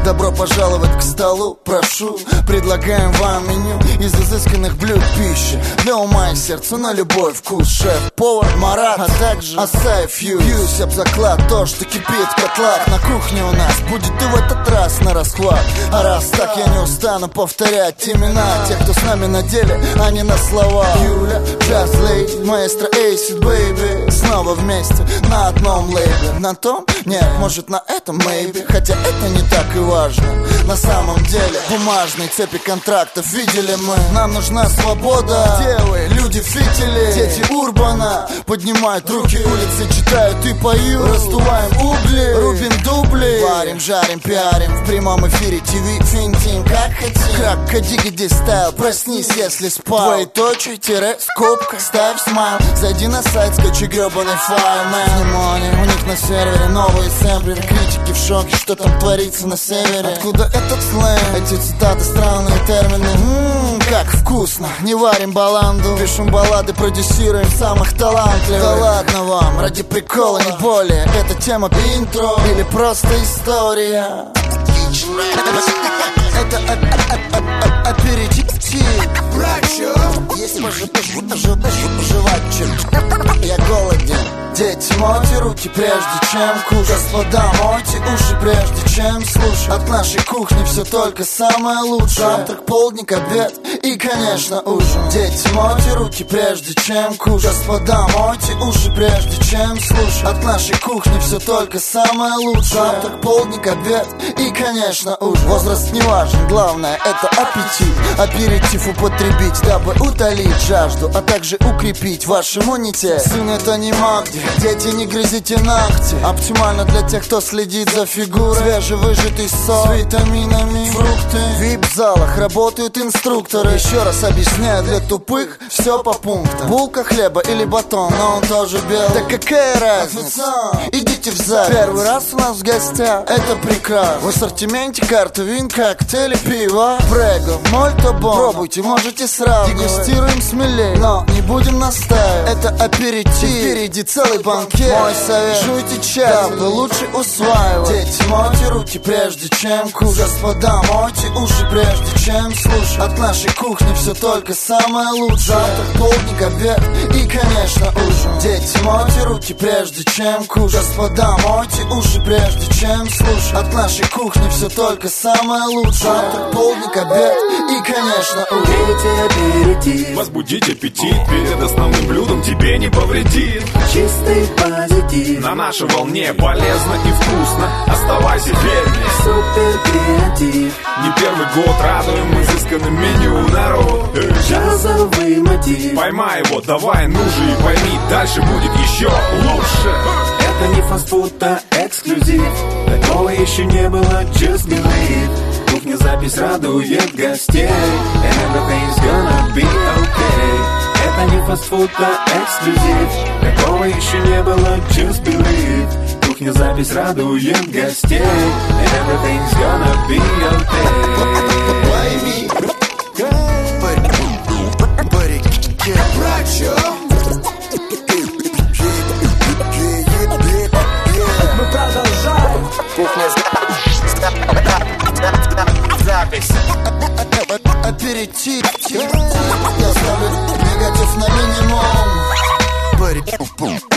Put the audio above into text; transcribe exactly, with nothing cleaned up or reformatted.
Добро пожаловать к столу, прошу. Предлагаем вам меню из изысканных блюд пищи для ума и сердца на любой вкус. Шеф-повар Марат, а также Асаев Фьюз. Бьюсь об заклад, то, что кипит в котлах. На кухне у нас будет и в этот раз на расхват. А раз так, я не устану повторять имена тех, кто с нами на деле, а не на слова. Юля, Just Lady, маэстро Acid Baby. Снова вместе на одном лейбле. На том? Нет, может на этом maybe. Хотя это не так и важно. На самом деле бумажные цепи контрактов видели мы. Нам нужна свобода. Девы, люди фитили, дети урбана поднимают руки, улицы читают и поют. Раздуваем угли, рубим дубли, варим, жарим, пиарим в прямом эфире ТВ, финтим как хотим. Крак, кадиги, здесь стайл, проснись, если спал. Двоеточие, тире, скобка, ставь смайл. Зайди на сайт, скачи гребаный файл, мэн. Внимание, у них на сервере новые сэмплеры. Критики в шоке, что там творится на севере. Откуда этот сленг? Эти цитаты, странные термины. Ммм, как вкусно. Не варим баланду, пишем баллады, продюсируем самых талантливых. Да ладно вам, ради прикола, не более. Это тема интро или просто история. Это аперитив. Есть пожевать чем. Я голоден. Дети, мойте руки, прежде чем кушать. Господа, мойте уши, прежде чем слушать. От нашей кухни все только самое лучшее. Завтрак, полдник, обед и, конечно, ужин. Дети, мойте руки, прежде чем кушать. Господа, мойте уши, прежде чем слушать. От нашей кухни все только самое лучшее. Завтрак, полдник, обед и, конечно, ужин. Возраст не важен, главное это аппетит. Аперитив употребить, дабы утолить жажду, а также укрепить ваш иммунитет. Сын, это не Магди. Дети, не грызите ногти. Оптимально для тех, кто следит за фигурой. Свежевыжатый сок с витаминами, фрукты. В вип-залах работают инструкторы. Еще раз объясняю для тупых, все по пунктам. Булка хлеба или батон, но он тоже белый. Да какая разница? Идите в зал. Первый раз у нас в гостях, это прекрасно. В ассортименте карты, вин, коктейли, пиво, прего, мольто бон. Пробуйте, можете сравнивать. Дегустируем смелее, но не будем настаивать. Это аперитив, впереди целый банкет. Мой совет, жуйте чай, дабы лучше усваивать. Дети, мойте руки, прежде чем кушать. Господа, мойте уши, прежде чем слушать. От нашей кухни все только самое лучшее. Завтрак, полдник, обед и, конечно, ужин. Дети, мойте руки, прежде чем кушать. Господа, мойте уши, прежде чем слушать. От нашей кухни все только самое лучшее. Завтрак, полдник, обед и, конечно, ужин. Аперитив, возбудить аппетит перед основным блюдом тебе не повредит. Чистый позитив, на нашей волне полезно и вкусно. Оставайся вернее. Супер креатив, не первый год радуем изысканным меню народ. Джазовый мотив, поймай его, давай, ну же и пойми, дальше будет еще лучше. Это не фастфуд, а эксклюзив. Такого еще не было, just believe. Кухня запись радует гостей, and everything's gonna be okay. Это не фастфуд, а эксклюзив. Такого еще не было, just believe. Кухня запись радует гостей, and everything's gonna be okay. Мы продолжаем. Кухня запись. Аперитив. Я ставлю негатив на минимум.